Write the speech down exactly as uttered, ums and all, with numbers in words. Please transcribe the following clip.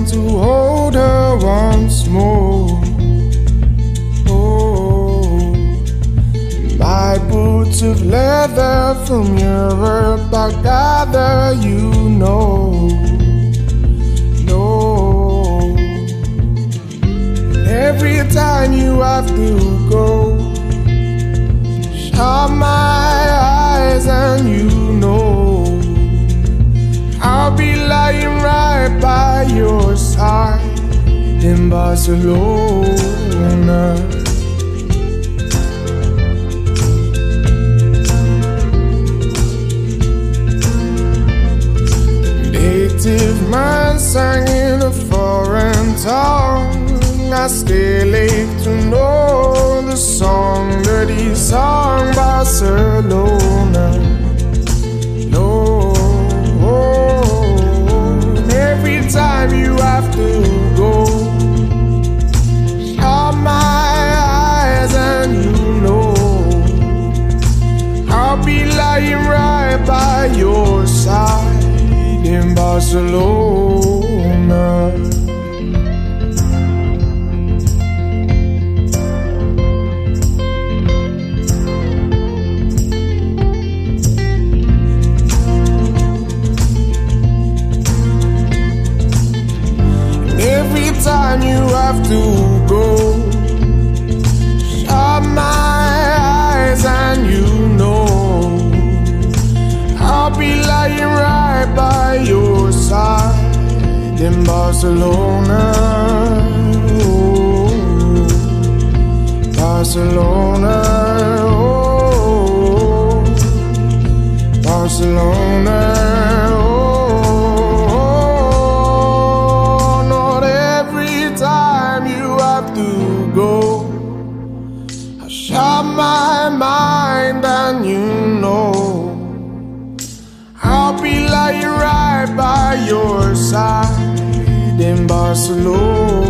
want to hold her once more. Oh, my boots of leather from Europe, I gather you know. No, every time you have to go, shut my eyes and you know I'll be lying right by your side in Barcelona. Native man sang in a foreign tongue. I still ache to know the song that he sang Barcelona. No, every time you have to go, shut my eyes and you know I'll be lying right by your side in Barcelona. Every time you have to go, shut my eyes and you know I'll be lying right by your side in Barcelona. Oh, Barcelona, oh, Barcelona. Shut my mind and you know I'll be lying right by your side in Barcelona.